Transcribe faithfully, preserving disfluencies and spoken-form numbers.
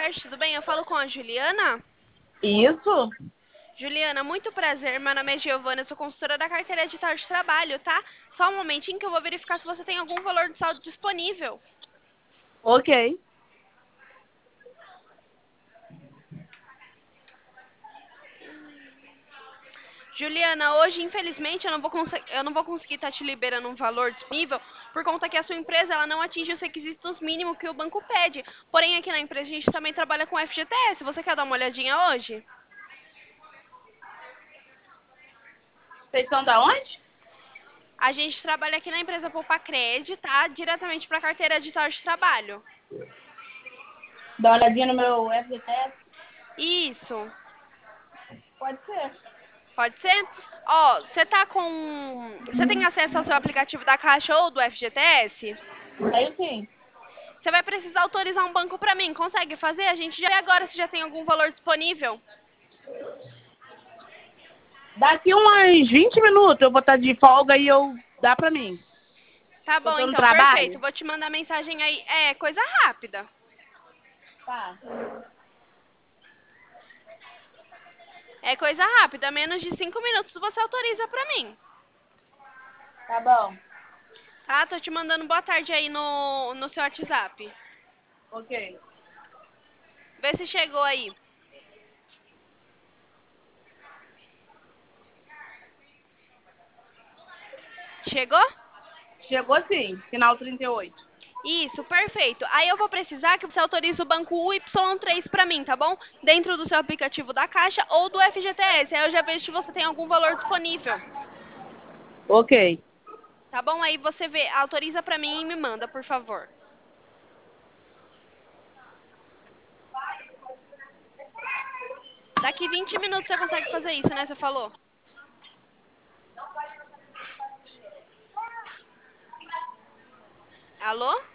tarde, tudo bem? Eu falo com a Juliana. Isso? Juliana, muito prazer. Meu nome é Giovana, eu sou consultora da carteira digital de trabalho, tá? Só um momentinho que eu vou verificar se você tem algum valor de saldo disponível. Ok. Juliana, hoje, infelizmente, eu não vou, conse- eu não vou conseguir estar te liberando um valor disponível por conta que a sua empresa ela não atinge os requisitos mínimos que o banco pede. Porém, aqui na empresa a gente também trabalha com F G T S. Você quer dar uma olhadinha hoje? Vocês são da onde? A gente trabalha aqui na empresa Poupa Cred, tá? Diretamente para a carteira digital de trabalho. Dá uma olhadinha no meu F G T S? Isso. Pode ser. Pode ser? Ó, você tá com. Você tem acesso ao seu aplicativo da Caixa ou do F G T S? Aí sim. Você vai precisar autorizar um banco pra mim. Consegue fazer? A gente já vê agora se já tem algum valor disponível. Daqui umas vinte minutos eu vou estar de folga e eu dá pra mim. Tá Eu bom, tô no então, perfeito. trabalho? Vou te mandar mensagem aí. É, coisa rápida. Tá. É coisa rápida. Menos de cinco minutos você autoriza pra mim. Tá bom. Tá? Tô te mandando boa tarde aí no, no seu WhatsApp. Ok. Vê se chegou aí. Chegou? Chegou sim. Final trinta e oito. Isso, perfeito. Aí eu vou precisar que você autorize o banco U Y três para mim, tá bom? Dentro do seu aplicativo da Caixa ou do F G T S. Aí eu já vejo se você tem algum valor disponível. Ok. Tá bom? Aí você vê, autoriza para mim e me manda, por favor. Daqui vinte minutos você consegue fazer isso, né? Você falou. Alô?